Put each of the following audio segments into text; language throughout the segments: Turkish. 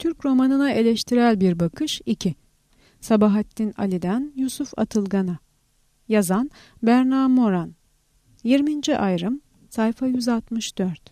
Türk romanına eleştirel bir bakış 2. Sabahattin Ali'den Yusuf Atılgan'a. Yazan Berna Moran. 20. ayrım, sayfa 164.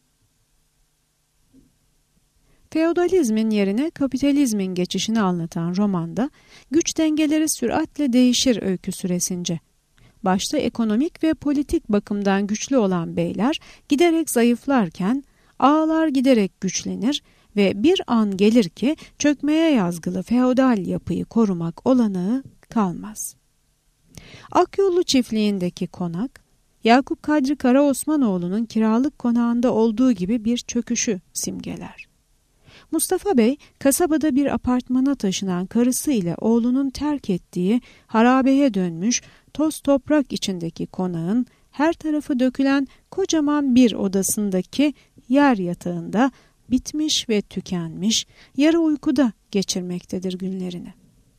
Feodalizmin yerine kapitalizmin geçişini anlatan romanda güç dengeleri süratle değişir öykü süresince. Başta ekonomik ve politik bakımdan güçlü olan beyler giderek zayıflarken ağalar giderek güçlenir ve bir an gelir ki çökmeye yazgılı feodal yapıyı korumak olanağı kalmaz. Akyollu çiftliğindeki konak, Yakup Kadri Karaosmanoğlu'nun kiralık konağında olduğu gibi bir çöküşü simgeler. Mustafa Bey, kasabada bir apartmana taşınan karısı ile oğlunun terk ettiği harabeye dönmüş toz toprak içindeki konağın her tarafı dökülen kocaman bir odasındaki yer yatağında bitmiş ve tükenmiş, yarı uykuda geçirmektedir günlerini.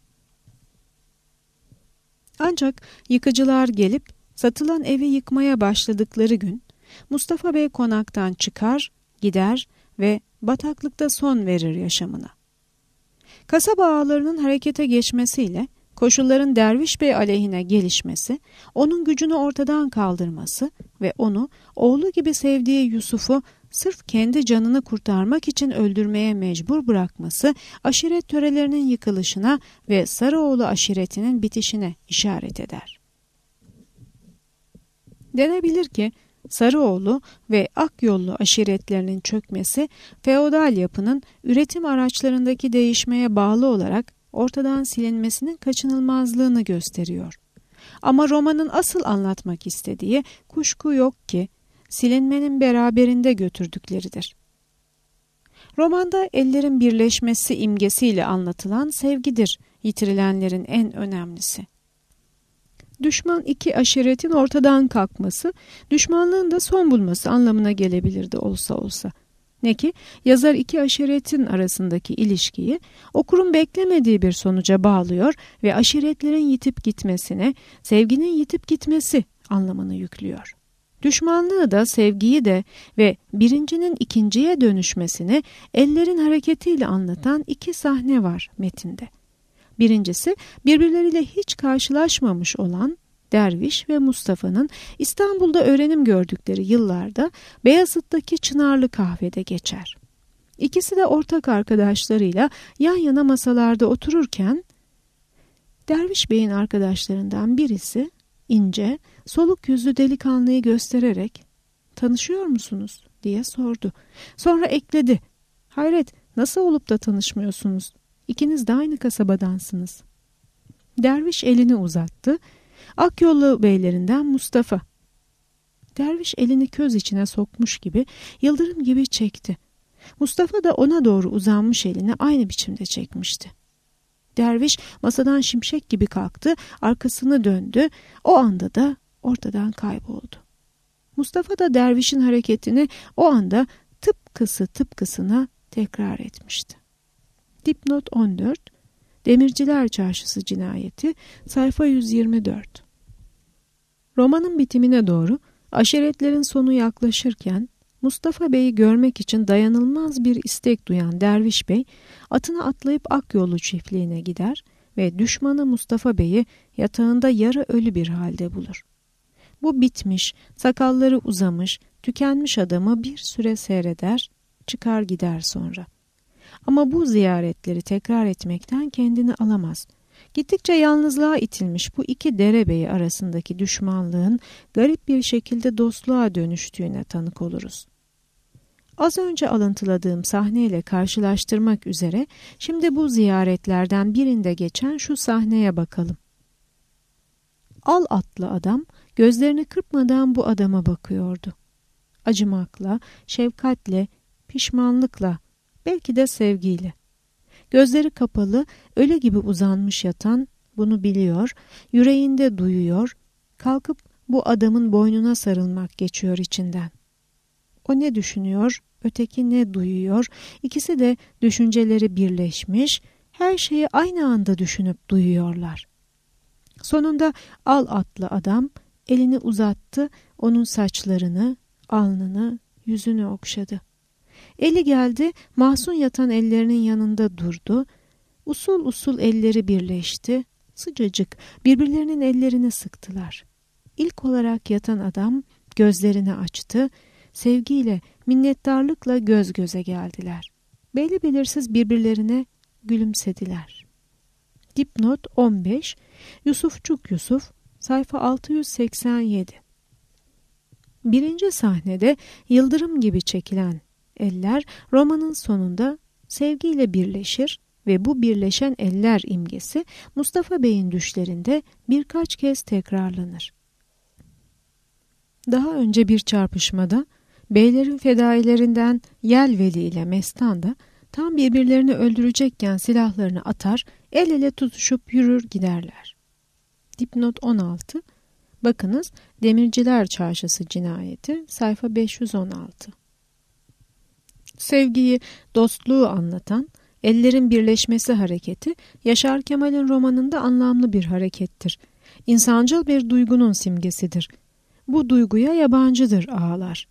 Ancak yıkıcılar gelip satılan evi yıkmaya başladıkları gün Mustafa Bey konaktan çıkar, gider ve bataklıkta son verir yaşamına. Kasaba ağalarının harekete geçmesiyle koşulların Derviş Bey aleyhine gelişmesi, onun gücünü ortadan kaldırması ve onu oğlu gibi sevdiği Yusuf'u sırf kendi canını kurtarmak için öldürmeye mecbur bırakması aşiret törelerinin yıkılışına ve Sarıoğlu aşiretinin bitişine işaret eder. Denebilir ki Sarıoğlu ve Akyollu aşiretlerinin çökmesi feodal yapının üretim araçlarındaki değişmeye bağlı olarak ortadan silinmesinin kaçınılmazlığını gösteriyor. Ama romanın asıl anlatmak istediği kuşku yok ki silinmenin beraberinde götürdükleridir. Romanda ellerin birleşmesi imgesiyle anlatılan sevgidir yitirilenlerin en önemlisi. Düşman iki aşiretin ortadan kalkması, düşmanlığın da son bulması anlamına gelebilirdi olsa. Ne ki yazar iki aşiretin arasındaki ilişkiyi okurun beklemediği bir sonuca bağlıyor ve aşiretlerin yitip gitmesine, sevginin yitip gitmesi anlamını yüklüyor. Düşmanlığı da sevgiyi de ve birincinin ikinciye dönüşmesini ellerin hareketiyle anlatan iki sahne var metinde. Birincisi birbirleriyle hiç karşılaşmamış olan Derviş ve Mustafa'nın İstanbul'da öğrenim gördükleri yıllarda Beyazıt'taki Çınarlı Kahve'de geçer. İkisi de ortak arkadaşlarıyla yan yana masalarda otururken Derviş Bey'in arkadaşlarından birisi ince, soluk yüzlü delikanlıyı göstererek "Tanışıyor musunuz?" diye sordu. Sonra ekledi: "Hayret, nasıl olup da tanışmıyorsunuz? İkiniz de aynı kasabadansınız." Derviş elini uzattı. Akyollu beylerinden Mustafa. Derviş elini köz içine sokmuş gibi yıldırım gibi çekti. Mustafa da ona doğru uzanmış elini aynı biçimde çekmişti. Derviş masadan şimşek gibi kalktı, arkasını döndü. O anda da ortadan kayboldu. Mustafa da dervişin hareketini o anda tıpkısına tekrar etmişti. Dipnot 14, Demirciler Çarşısı Cinayeti, sayfa 124. Romanın bitimine doğru aşiretlerin sonu yaklaşırken Mustafa Bey'i görmek için dayanılmaz bir istek duyan Derviş Bey atına atlayıp Akyollu çiftliğine gider ve düşmanı Mustafa Bey'i yatağında yarı ölü bir halde bulur. Bu bitmiş, sakalları uzamış, tükenmiş adamı bir süre seyreder, çıkar gider sonra. Ama bu ziyaretleri tekrar etmekten kendini alamaz. Gittikçe yalnızlığa itilmiş bu iki derebeyi arasındaki düşmanlığın garip bir şekilde dostluğa dönüştüğüne tanık oluruz. Az önce alıntıladığım sahneyle karşılaştırmak üzere şimdi bu ziyaretlerden birinde geçen şu sahneye bakalım. Al atlı adam gözlerini kırpmadan bu adama bakıyordu. Acımakla, şefkatle, pişmanlıkla, belki de sevgiyle. Gözleri kapalı, öle gibi uzanmış yatan bunu biliyor, yüreğinde duyuyor, kalkıp bu adamın boynuna sarılmak geçiyor içinden. O ne düşünüyor, öteki ne duyuyor, ikisi de düşünceleri birleşmiş, her şeyi aynı anda düşünüp duyuyorlar. Sonunda al atlı adam elini uzattı, onun saçlarını, alnını, yüzünü okşadı. Eli geldi, mahzun yatan ellerinin yanında durdu. Usul usul elleri birleşti. Sıcacık birbirlerinin ellerini sıktılar. İlk olarak yatan adam gözlerini açtı. Sevgiyle, minnettarlıkla göz göze geldiler. Belli belirsiz birbirlerine gülümsediler. Dipnot 15, Yusufçuk Yusuf, sayfa 687. Birinci sahnede yıldırım gibi çekilen eller romanın sonunda sevgiyle birleşir ve bu birleşen eller imgesi Mustafa Bey'in düşlerinde birkaç kez tekrarlanır. Daha önce bir çarpışmada beylerin fedailerinden Yelveli ile Mestan da tam birbirlerini öldürecekken silahlarını atar, el ele tutuşup yürür giderler. Dipnot 16. Bakınız Demirciler Çarşısı cinayeti, sayfa 516. Sevgiyi, dostluğu anlatan ellerin birleşmesi hareketi Yaşar Kemal'in romanında anlamlı bir harekettir. İnsancıl bir duygunun simgesidir. Bu duyguya yabancıdır ağalar.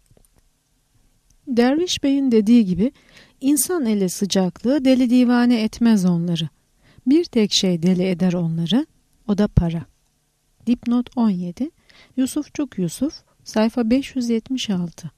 Derviş Bey'in dediği gibi insan eli sıcaklığı deli divane etmez onları. Bir tek şey deli eder onları, o da para. Dipnot 17, Yusufçuk Yusuf, sayfa 576.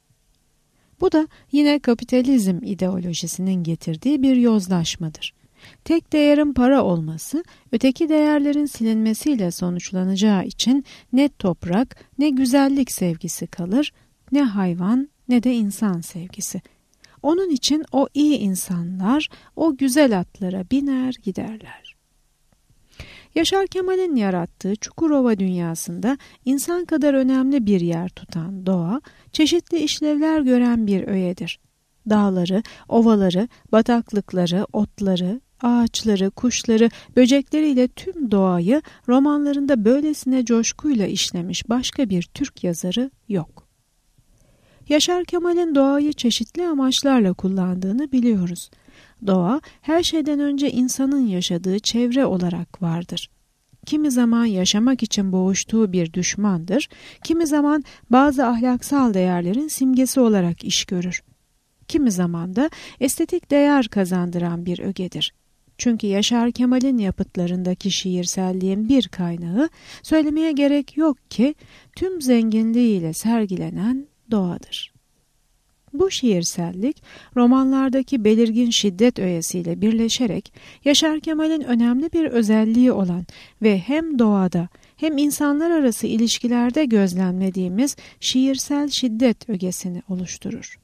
Bu da yine kapitalizm ideolojisinin getirdiği bir yozlaşmadır. Tek değerin para olması, öteki değerlerin silinmesiyle sonuçlanacağı için ne toprak, ne güzellik sevgisi kalır, ne hayvan, ne de insan sevgisi. Onun için o iyi insanlar o güzel atlara biner giderler. Yaşar Kemal'in yarattığı Çukurova dünyasında insan kadar önemli bir yer tutan doğa, çeşitli işlevler gören bir öğedir. Dağları, ovaları, bataklıkları, otları, ağaçları, kuşları, böcekleriyle tüm doğayı romanlarında böylesine coşkuyla işlemiş başka bir Türk yazarı yok. Yaşar Kemal'in doğayı çeşitli amaçlarla kullandığını biliyoruz. Doğa her şeyden önce insanın yaşadığı çevre olarak vardır. Kimi zaman yaşamak için boğuştuğu bir düşmandır, kimi zaman bazı ahlaksal değerlerin simgesi olarak iş görür. Kimi zaman da estetik değer kazandıran bir ögedir. Çünkü Yaşar Kemal'in yapıtlarındaki şiirselliğin bir kaynağı, söylemeye gerek yok ki tüm zenginliğiyle sergilenen doğadır. Bu şiirsellik romanlardaki belirgin şiddet öğesiyle birleşerek Yaşar Kemal'in önemli bir özelliği olan ve hem doğada hem insanlar arası ilişkilerde gözlemlediğimiz şiirsel şiddet ögesini oluşturur.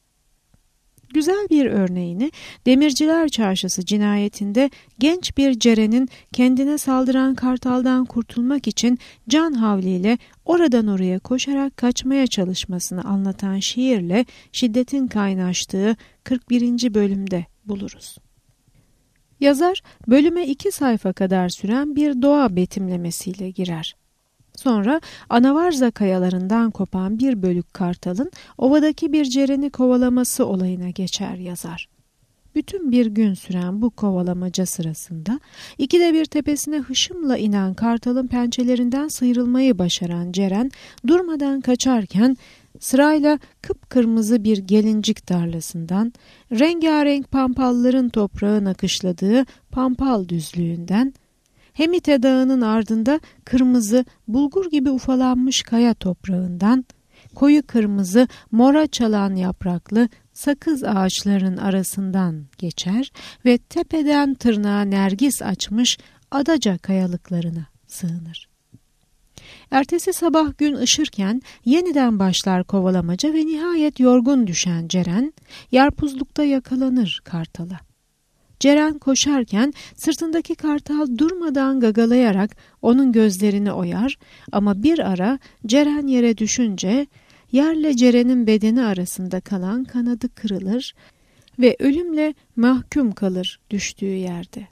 Güzel bir örneğini Demirciler Çarşısı cinayetinde genç bir Ceren'in kendine saldıran kartaldan kurtulmak için can havliyle oradan oraya koşarak kaçmaya çalışmasını anlatan şiirle şiddetin kaynaştığı 41. bölümde buluruz. Yazar bölüme 2 sayfa kadar süren bir doğa betimlemesiyle girer. Sonra Anavarza kayalarından kopan bir bölük kartalın ovadaki bir cereni kovalaması olayına geçer yazar. Bütün bir gün süren bu kovalamaca sırasında 2'de 1 tepesine hışımla inen kartalın pençelerinden sıyrılmayı başaran ceren durmadan kaçarken sırayla kıpkırmızı bir gelincik tarlasından, rengarenk pampalların toprağı nakışladığı pampal düzlüğünden, Hemite Dağı'nın ardında kırmızı, bulgur gibi ufalanmış kaya toprağından, koyu kırmızı, mora çalan yapraklı sakız ağaçlarının arasından geçer ve tepeden tırnağa nergis açmış adaca kayalıklarına sığınır. Ertesi sabah gün ışırken yeniden başlar kovalamaca ve nihayet yorgun düşen Ceren, yarpuzlukta yakalanır kartala. Ceren koşarken sırtındaki kartal durmadan gagalayarak onun gözlerini oyar ama bir ara Ceren yere düşünce yerle Ceren'in bedeni arasında kalan kanadı kırılır ve ölümle mahkum kalır düştüğü yerde.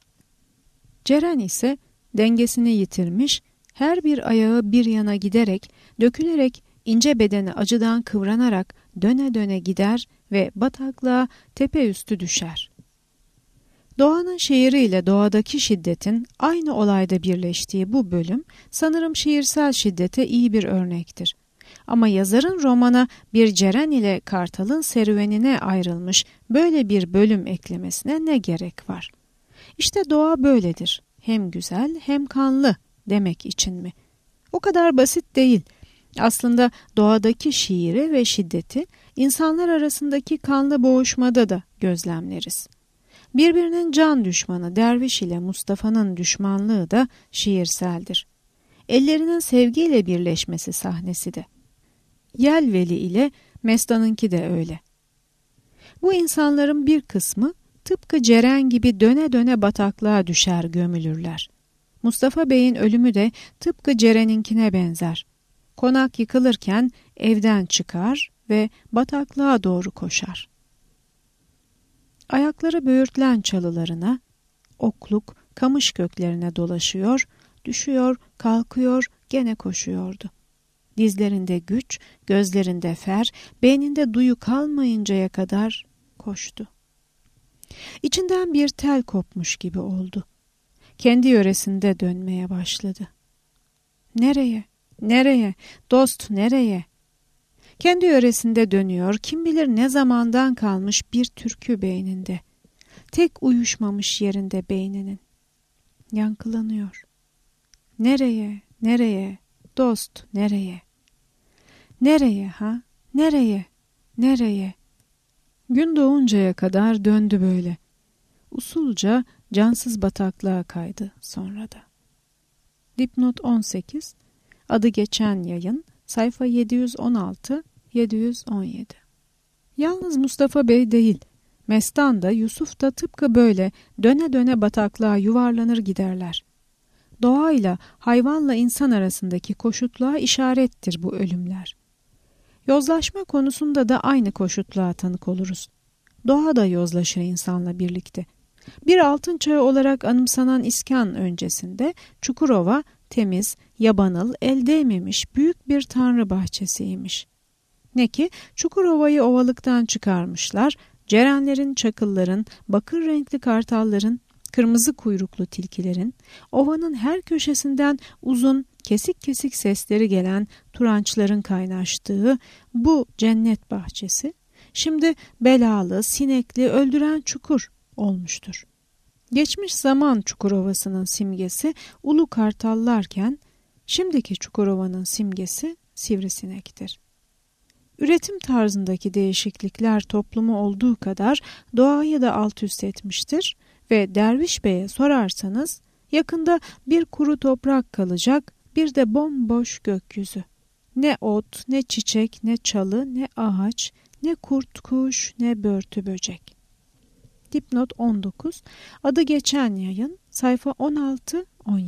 Ceren ise dengesini yitirmiş, her bir ayağı bir yana giderek, dökülerek ince bedeni acıdan kıvranarak döne döne gider ve bataklığa tepe üstü düşer. Doğanın şiiriyle doğadaki şiddetin aynı olayda birleştiği bu bölüm sanırım şiirsel şiddete iyi bir örnektir. Ama yazarın romana bir Ceren ile Kartal'ın serüvenine ayrılmış böyle bir bölüm eklemesine ne gerek var? İşte doğa böyledir. Hem güzel hem kanlı demek için mi? O kadar basit değil. Aslında doğadaki şiiri ve şiddeti insanlar arasındaki kanlı boğuşmada da gözlemleriz. Birbirinin can düşmanı Derviş ile Mustafa'nın düşmanlığı da şiirseldir. Ellerinin sevgiyle birleşmesi sahnesi de. Yelveli ile Mestan'ınki de öyle. Bu insanların bir kısmı tıpkı Ceren gibi döne döne bataklığa düşer gömülürler. Mustafa Bey'in ölümü de tıpkı Ceren'inkine benzer. Konak yıkılırken evden çıkar ve bataklığa doğru koşar. Ayakları böğürtlen çalılarına, okluk, kamış köklerine dolaşıyor, düşüyor, kalkıyor, gene koşuyordu. Dizlerinde güç, gözlerinde fer, beyninde duyu kalmayıncaya kadar koştu. İçinden bir tel kopmuş gibi oldu. Kendi yöresinde dönmeye başladı. Nereye? Nereye? Dost nereye? Kendi yöresinde dönüyor, kim bilir ne zamandan kalmış bir türkü beyninde. Tek uyuşmamış yerinde beyninin. Yankılanıyor. Nereye? Nereye? Dost nereye? Nereye ha? Nereye? Nereye? Gün doğuncaya kadar döndü böyle. Usulca cansız bataklığa kaydı sonra da. Dipnot 18, adı geçen yayın, sayfa 716-717. Yalnız Mustafa Bey değil, Mestan da Yusuf da tıpkı böyle döne döne bataklığa yuvarlanır giderler. Doğayla, hayvanla insan arasındaki koşutluğa işarettir bu ölümler. Yozlaşma konusunda da aynı koşutluğa tanık oluruz. Doğa da yozlaşır insanla birlikte. Bir altın çağı olarak anımsanan iskan öncesinde Çukurova temiz, yabanıl, el değmemiş büyük bir tanrı bahçesiymiş. Ne ki Çukurova'yı ovalıktan çıkarmışlar, cerenlerin, çakılların, bakır renkli kartalların, kırmızı kuyruklu tilkilerin, ovanın her köşesinden uzun, kesik kesik sesleri gelen turançların kaynaştığı bu cennet bahçesi, şimdi belalı, sinekli, öldüren çukur olmuştur. Geçmiş zaman Çukurova'sının simgesi ulu kartallarken, şimdiki Çukurova'nın simgesi sivrisinektir. Üretim tarzındaki değişiklikler toplumu olduğu kadar doğayı da alt üst etmiştir ve Derviş Bey'e sorarsanız yakında bir kuru toprak kalacak, bir de bomboş gökyüzü. Ne ot, ne çiçek, ne çalı, ne ağaç, ne kurt kuş, ne börtü böcek. Dipnot 19, adı geçen yayın, sayfa 16-17.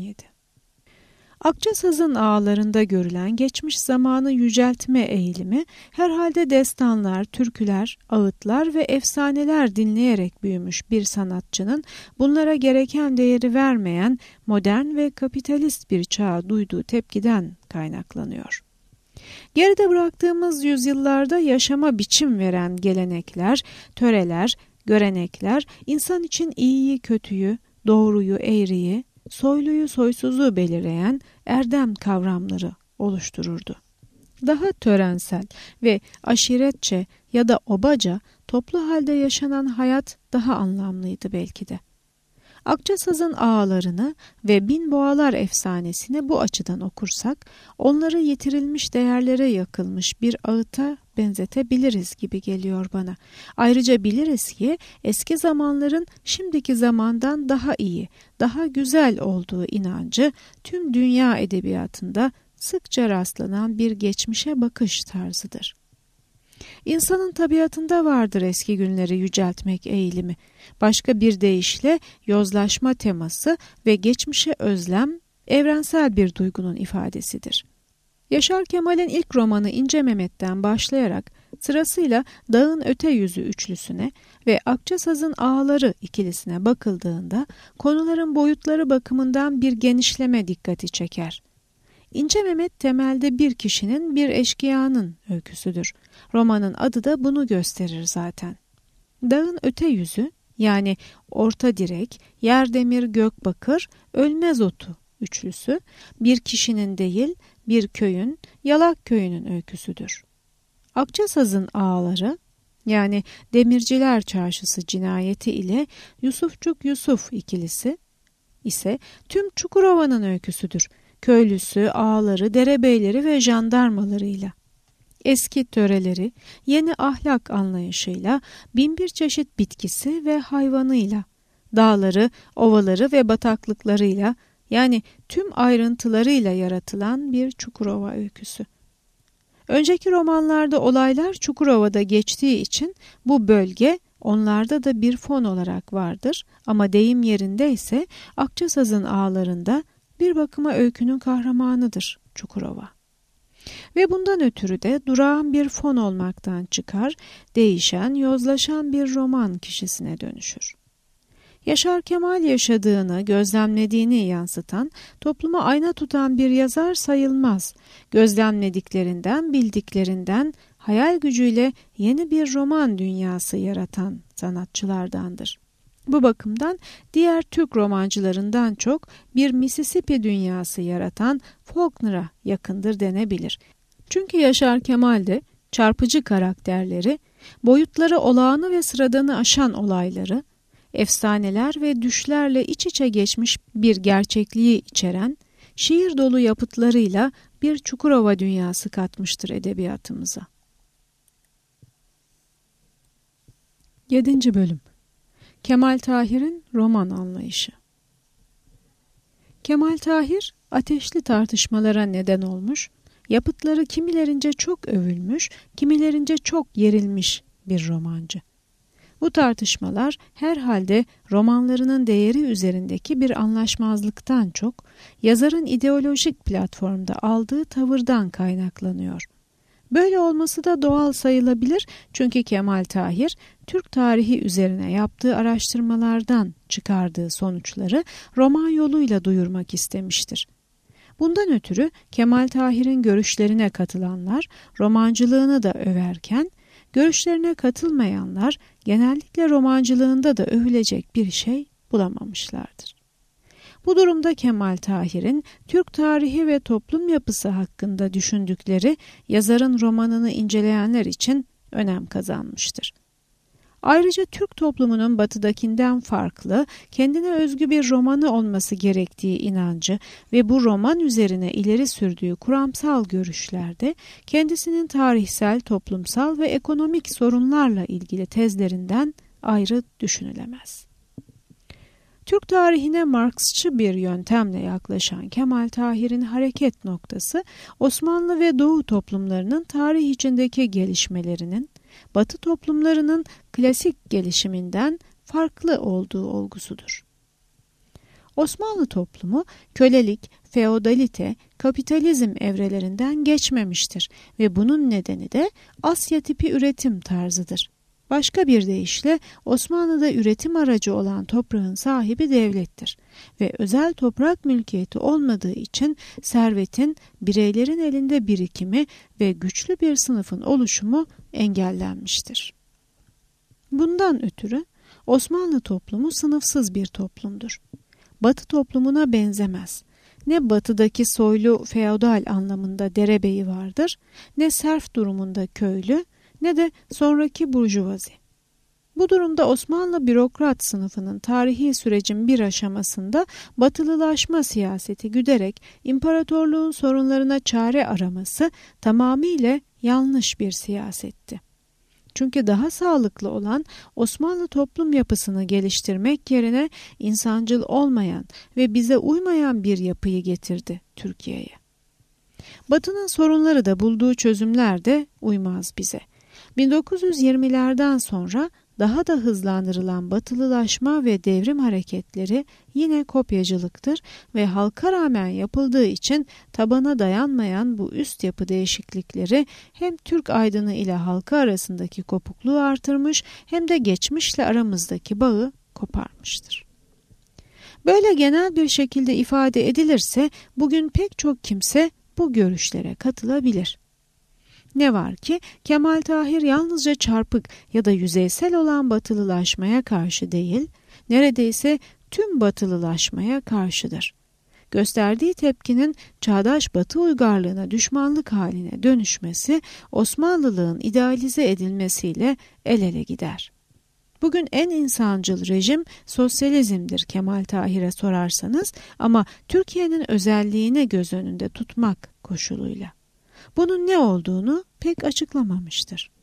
Akçasaz'ın ağalarında görülen geçmiş zamanı yüceltme eğilimi herhalde destanlar, türküler, ağıtlar ve efsaneler dinleyerek büyümüş bir sanatçının bunlara gereken değeri vermeyen modern ve kapitalist bir çağa duyduğu tepkiden kaynaklanıyor. Geride bıraktığımız yüzyıllarda yaşama biçim veren gelenekler, töreler, görenekler insan için iyiyi kötüyü, doğruyu eğriyi, soyluyu soysuzu belirleyen erdem kavramları oluştururdu. Daha törensel ve aşiretçe ya da obaca toplu halde yaşanan hayat daha anlamlıydı belki de. Akçasaz'ın ağalarını ve Bin Boğalar efsanesini bu açıdan okursak, onları yitirilmiş değerlere yakılmış bir ağıta benzetebiliriz gibi geliyor bana. Ayrıca biliriz ki eski zamanların şimdiki zamandan daha iyi, daha güzel olduğu inancı tüm dünya edebiyatında sıkça rastlanan bir geçmişe bakış tarzıdır. İnsanın tabiatında vardır eski günleri yüceltmek eğilimi. Başka bir deyişle yozlaşma teması ve geçmişe özlem evrensel bir duygunun ifadesidir. Yaşar Kemal'in ilk romanı İnce Mehmet'ten başlayarak sırasıyla Dağın Öte Yüzü üçlüsüne ve Akçasaz'ın Ağaları ikilisine bakıldığında konuların boyutları bakımından bir genişleme dikkati çeker. İnce Mehmet temelde bir kişinin, bir eşkıyanın öyküsüdür. Romanın adı da bunu gösterir zaten. Dağın öte yüzü, yani orta direk, yer demir gök bakır, ölmez otu üçlüsü bir kişinin değil, bir köyün, Yalak köyünün öyküsüdür. Akçasaz'ın ağaları, yani Demirciler Çarşısı cinayeti ile Yusufçuk Yusuf ikilisi ise tüm Çukurova'nın öyküsüdür. Köylüsü, ağaları, derebeyleri ve jandarmalarıyla. Eski töreleri, yeni ahlak anlayışıyla, binbir çeşit bitkisi ve hayvanıyla, dağları, ovaları ve bataklıklarıyla, yani tüm ayrıntılarıyla yaratılan bir Çukurova öyküsü. Önceki romanlarda olaylar Çukurova'da geçtiği için bu bölge onlarda da bir fon olarak vardır ama deyim yerinde ise Akçasaz'ın ağlarında bir bakıma öykünün kahramanıdır Çukurova. Ve bundan ötürü de durağan bir fon olmaktan çıkar, değişen, yozlaşan bir roman kişisine dönüşür. Yaşar Kemal yaşadığını, gözlemlediğini yansıtan, topluma ayna tutan bir yazar sayılmaz. Gözlemlediklerinden, bildiklerinden, hayal gücüyle yeni bir roman dünyası yaratan sanatçılardandır. Bu bakımdan diğer Türk romancılarından çok bir Mississippi dünyası yaratan Faulkner'a yakındır denebilir. Çünkü Yaşar Kemal'de çarpıcı karakterleri, boyutları olağanı ve sıradanı aşan olayları, efsaneler ve düşlerle iç içe geçmiş bir gerçekliği içeren, şiir dolu yapıtlarıyla bir Çukurova dünyası katmıştır edebiyatımıza. 7. Bölüm Kemal Tahir'in roman anlayışı. Kemal Tahir, ateşli tartışmalara neden olmuş, yapıtları kimilerince çok övülmüş, kimilerince çok yerilmiş bir romancı. Bu tartışmalar herhalde romanlarının değeri üzerindeki bir anlaşmazlıktan çok, yazarın ideolojik platformda aldığı tavırdan kaynaklanıyor. Böyle olması da doğal sayılabilir çünkü Kemal Tahir, Türk tarihi üzerine yaptığı araştırmalardan çıkardığı sonuçları roman yoluyla duyurmak istemiştir. Bundan ötürü Kemal Tahir'in görüşlerine katılanlar romancılığını da överken, görüşlerine katılmayanlar genellikle romancılığında da övülecek bir şey bulamamışlardır. Bu durumda Kemal Tahir'in Türk tarihi ve toplum yapısı hakkında düşündükleri yazarın romanını inceleyenler için önem kazanmıştır. Ayrıca Türk toplumunun batıdakinden farklı, kendine özgü bir romanı olması gerektiği inancı ve bu roman üzerine ileri sürdüğü kuramsal görüşlerde kendisinin tarihsel, toplumsal ve ekonomik sorunlarla ilgili tezlerinden ayrı düşünülemez. Türk tarihine Marksçı bir yöntemle yaklaşan Kemal Tahir'in hareket noktası, Osmanlı ve Doğu toplumlarının tarih içindeki gelişmelerinin, Batı toplumlarının klasik gelişiminden farklı olduğu olgusudur. Osmanlı toplumu kölelik, feodalite, kapitalizm evrelerinden geçmemiştir ve bunun nedeni de Asya tipi üretim tarzıdır. Başka bir deyişle Osmanlı'da üretim aracı olan toprağın sahibi devlettir ve özel toprak mülkiyeti olmadığı için servetin bireylerin elinde birikimi ve güçlü bir sınıfın oluşumu engellenmiştir. Bundan ötürü Osmanlı toplumu sınıfsız bir toplumdur. Batı toplumuna benzemez. Ne batıdaki soylu feodal anlamında derebeyi vardır, ne serf durumunda köylü, ne de sonraki burjuvazi. Bu durumda Osmanlı bürokrat sınıfının tarihi sürecin bir aşamasında batılılaşma siyaseti güderek imparatorluğun sorunlarına çare araması tamamıyla yanlış bir siyasetti. Çünkü daha sağlıklı olan Osmanlı toplum yapısını geliştirmek yerine insancıl olmayan ve bize uymayan bir yapıyı getirdi Türkiye'ye. Batı'nın sorunları da bulduğu çözümler de uymaz bize. 1920'lerden sonra daha da hızlandırılan batılılaşma ve devrim hareketleri yine kopyacılıktır ve halka rağmen yapıldığı için tabana dayanmayan bu üst yapı değişiklikleri hem Türk aydını ile halkı arasındaki kopukluğu artırmış hem de geçmişle aramızdaki bağı koparmıştır. Böyle genel bir şekilde ifade edilirse bugün pek çok kimse bu görüşlere katılabilir. Ne var ki Kemal Tahir yalnızca çarpık ya da yüzeysel olan batılılaşmaya karşı değil, neredeyse tüm batılılaşmaya karşıdır. gösterdiği tepkinin çağdaş Batı uygarlığına düşmanlık haline dönüşmesi Osmanlılığın idealize edilmesiyle el ele gider. Bugün en insancıl rejim sosyalizmdir Kemal Tahir'e sorarsanız, ama Türkiye'nin özelliğine göz önünde tutmak koşuluyla. Bunun ne olduğunu pek açıklamamıştır.